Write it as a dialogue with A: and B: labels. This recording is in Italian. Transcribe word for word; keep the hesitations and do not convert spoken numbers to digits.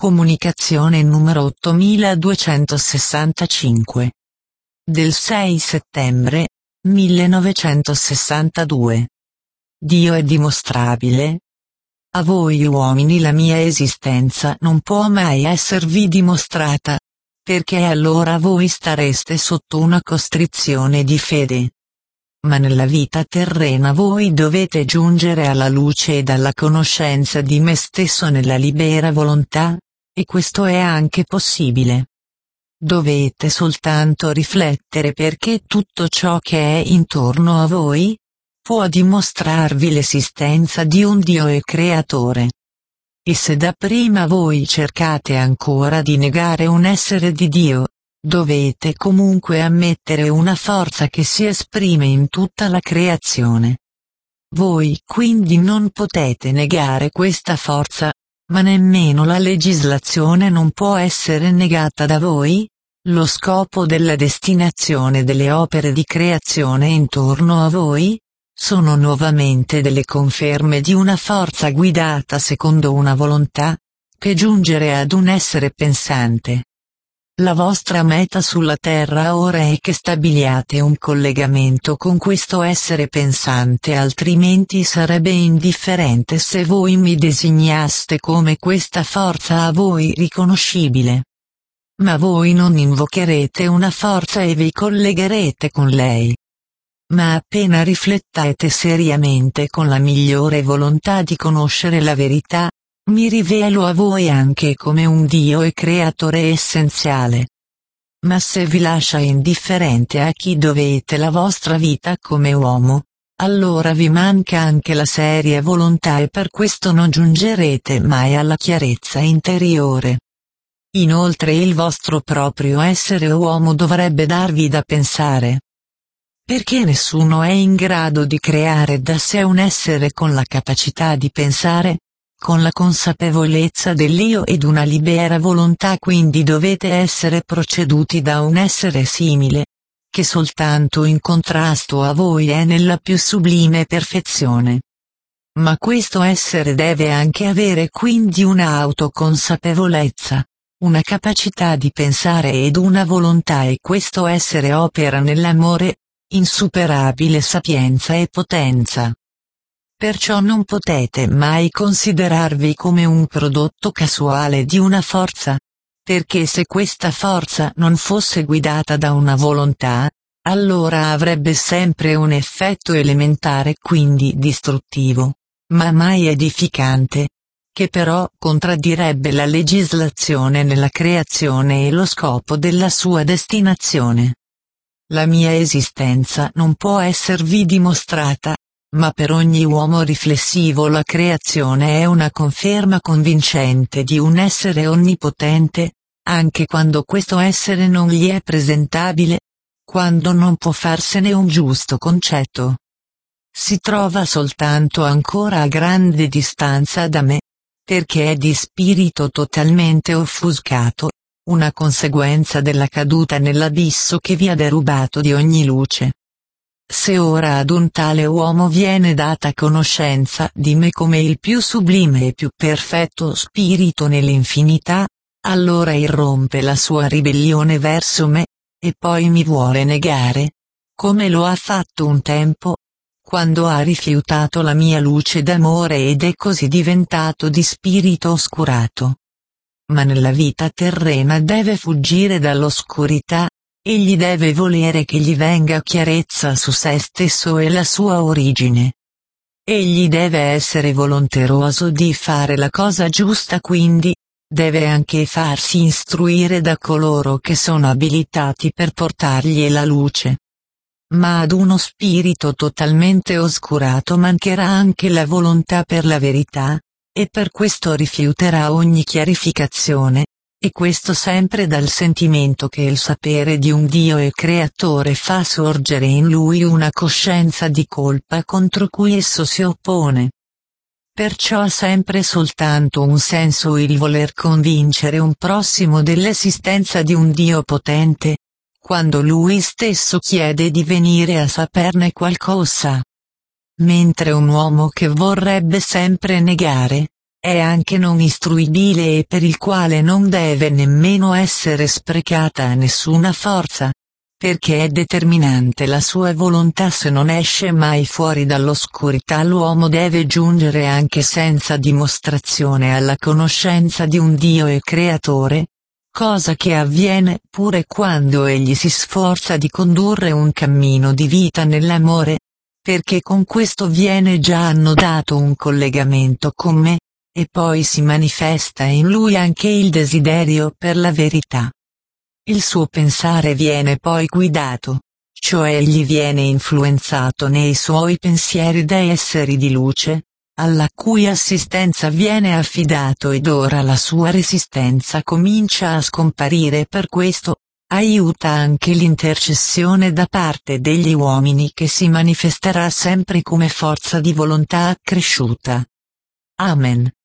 A: Comunicazione numero ottomiladuecentosessantacinque. Del sei settembre, millenovecentosessantadue. Dio è dimostrabile? A voi uomini la mia esistenza non può mai esservi dimostrata, perché allora voi stareste sotto una costrizione di fede. Ma nella vita terrena voi dovete giungere alla luce ed alla conoscenza di me stesso nella libera volontà, e questo è anche possibile. Dovete soltanto riflettere perché tutto ciò che è intorno a voi può dimostrarvi l'esistenza di un Dio e Creatore. E se dapprima voi cercate ancora di negare un essere di Dio, dovete comunque ammettere una forza che si esprime in tutta la creazione. Voi quindi non potete negare questa forza, ma nemmeno la legislazione non può essere negata da voi. Lo scopo della destinazione delle opere di creazione intorno a voi sono nuovamente delle conferme di una forza guidata secondo una volontà, che giungere ad un essere pensante. La vostra meta sulla terra ora è che stabiliate un collegamento con questo essere pensante, altrimenti sarebbe indifferente se voi mi designaste come questa forza a voi riconoscibile. Ma voi non invocherete una forza e vi collegherete con lei. Ma appena riflettete seriamente con la migliore volontà di conoscere la verità, mi rivelo a voi anche come un Dio e Creatore essenziale. Ma se vi lascia indifferente a chi dovete la vostra vita come uomo, allora vi manca anche la seria volontà e per questo non giungerete mai alla chiarezza interiore. Inoltre il vostro proprio essere uomo dovrebbe darvi da pensare. Perché nessuno è in grado di creare da sé un essere con la capacità di pensare, con la consapevolezza dell'io ed una libera volontà, quindi dovete essere proceduti da un essere simile, che soltanto in contrasto a voi è nella più sublime perfezione. Ma questo essere deve anche avere quindi una autoconsapevolezza, una capacità di pensare ed una volontà, e questo essere opera nell'amore, insuperabile sapienza e potenza. Perciò non potete mai considerarvi come un prodotto casuale di una forza, perché se questa forza non fosse guidata da una volontà, allora avrebbe sempre un effetto elementare, quindi distruttivo, ma mai edificante, che però contraddirebbe la legislazione nella creazione e lo scopo della sua destinazione. La mia esistenza non può esservi dimostrata, ma per ogni uomo riflessivo la creazione è una conferma convincente di un essere onnipotente, anche quando questo essere non gli è presentabile, quando non può farsene un giusto concetto. Si trova soltanto ancora a grande distanza da me, perché è di spirito totalmente offuscato, una conseguenza della caduta nell'abisso che vi ha derubato di ogni luce. Se ora ad un tale uomo viene data conoscenza di me come il più sublime e più perfetto spirito nell'infinità, allora irrompe la sua ribellione verso me, e poi mi vuole negare, come lo ha fatto un tempo, quando ha rifiutato la mia luce d'amore ed è così diventato di spirito oscurato. Ma nella vita terrena deve fuggire dall'oscurità, egli deve volere che gli venga chiarezza su se stesso e la sua origine. Egli deve essere volonteroso di fare la cosa giusta, quindi deve anche farsi istruire da coloro che sono abilitati per portargli la luce. Ma ad uno spirito totalmente oscurato mancherà anche la volontà per la verità, e per questo rifiuterà ogni chiarificazione, e questo sempre dal sentimento che il sapere di un Dio e Creatore fa sorgere in lui una coscienza di colpa contro cui esso si oppone. Perciò ha sempre soltanto un senso il voler convincere un prossimo dell'esistenza di un Dio potente, quando lui stesso chiede di venire a saperne qualcosa. Mentre un uomo che vorrebbe sempre negare, è anche non istruibile e per il quale non deve nemmeno essere sprecata nessuna forza, perché è determinante la sua volontà. Se non esce mai fuori dall'oscurità, l'uomo deve giungere anche senza dimostrazione alla conoscenza di un Dio e Creatore, cosa che avviene pure quando egli si sforza di condurre un cammino di vita nell'amore, perché con questo viene già annodato un collegamento con me, e poi si manifesta in lui anche il desiderio per la verità. Il suo pensare viene poi guidato, cioè egli viene influenzato nei suoi pensieri da esseri di luce, alla cui assistenza viene affidato, ed ora la sua resistenza comincia a scomparire. Per questo, aiuta anche l'intercessione da parte degli uomini, che si manifesterà sempre come forza di volontà accresciuta. Amen.